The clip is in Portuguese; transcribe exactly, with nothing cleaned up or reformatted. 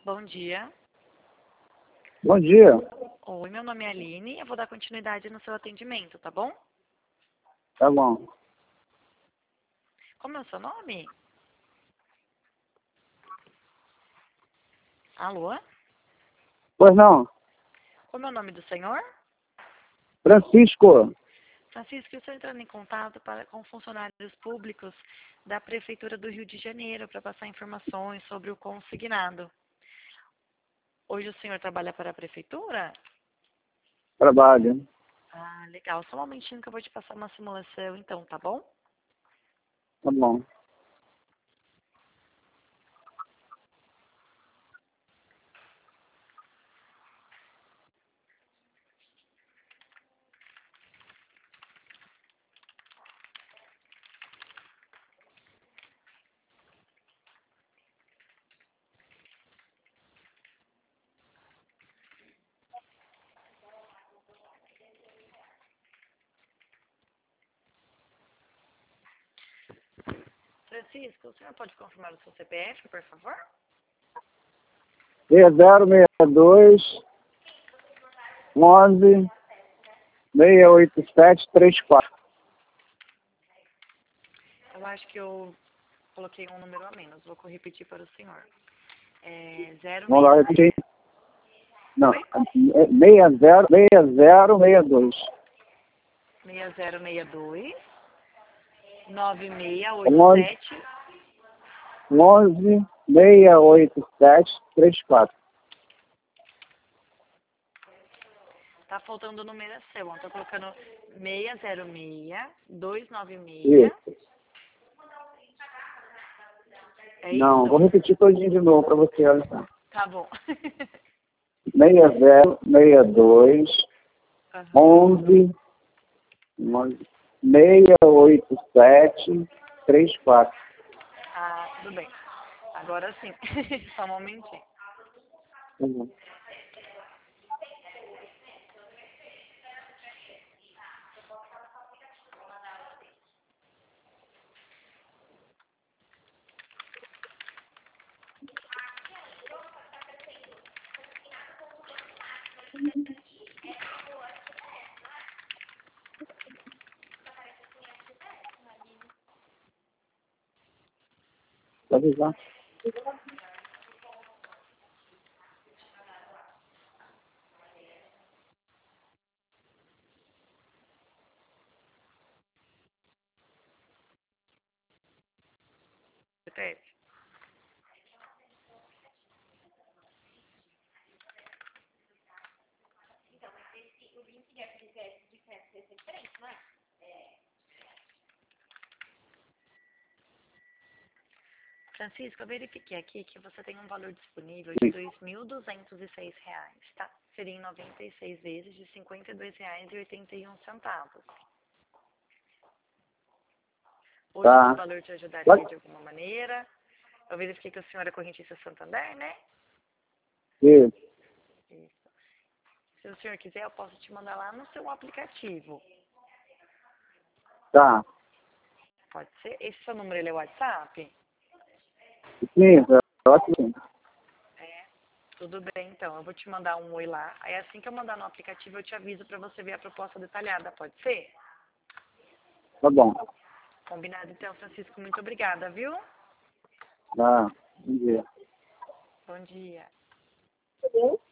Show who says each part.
Speaker 1: Bom dia.
Speaker 2: Bom dia.
Speaker 1: Oi, meu nome é Aline. Eu vou dar continuidade no seu atendimento, tá bom?
Speaker 2: Tá bom.
Speaker 1: Como é o seu nome? Alô?
Speaker 2: Pois não.
Speaker 1: Como é o nome do senhor?
Speaker 2: Francisco.
Speaker 1: Francisco, eu estou entrando em contato para, com funcionários públicos da Prefeitura do Rio de Janeiro para passar informações sobre o consignado. Hoje o senhor trabalha para a Prefeitura?
Speaker 2: Trabalho.
Speaker 1: Ah, legal. Só um momentinho que eu vou te passar uma simulação então, tá bom?
Speaker 2: Tá bom.
Speaker 1: Francisco, o senhor pode confirmar o seu C P F, por favor?
Speaker 2: E zero seis dois onze seis oito sete três quatro.
Speaker 1: Eu acho que eu coloquei um número a menos. Vou repetir para o senhor. É zero
Speaker 2: Vamos lá,
Speaker 1: seis.
Speaker 2: repetir. Não.
Speaker 1: Oi?
Speaker 2: É seis zero seis zero seis dois.
Speaker 1: seis zero seis dois nove seis oito
Speaker 2: onze
Speaker 1: sete.
Speaker 2: onze seis oito sete três quatro.
Speaker 1: Tá faltando numeração. Eu tô colocando seis zero seis dois nove seis.
Speaker 2: Isso.
Speaker 1: É
Speaker 2: Não,
Speaker 1: isso?
Speaker 2: vou repetir todinho de novo para você, olha só.
Speaker 1: Tá bom.
Speaker 2: seis zero seis dois
Speaker 1: Uhum.
Speaker 2: onze seis oito sete três quatro.
Speaker 1: Ah, tudo bem. Agora sim. Só um momentinho.
Speaker 2: Uhum. Pode usar.
Speaker 1: C P F. Francisco, eu verifiquei aqui que você tem um valor disponível de dois mil duzentos e seis reais, tá? Seria em noventa e seis vezes de cinquenta e dois reais e oitenta e um centavos. Hoje esse
Speaker 2: Tá.
Speaker 1: valor te ajudaria
Speaker 2: Pode?
Speaker 1: de alguma maneira? Eu verifiquei que o senhor é correntista Santander, né?
Speaker 2: Isso.
Speaker 1: Isso. Se o senhor quiser, eu posso te mandar lá no seu aplicativo.
Speaker 2: Tá.
Speaker 1: Pode ser? Esse seu número ele é WhatsApp?
Speaker 2: Sim, pode sim.
Speaker 1: É. Tudo bem, então. Eu vou te mandar um oi lá. Aí assim que eu mandar no aplicativo, eu te aviso para você ver a proposta detalhada. Pode ser?
Speaker 2: Tá bom.
Speaker 1: Combinado, então, Francisco. Muito obrigada, viu?
Speaker 2: Tá. Bom dia.
Speaker 1: Bom dia.
Speaker 2: Tá bom?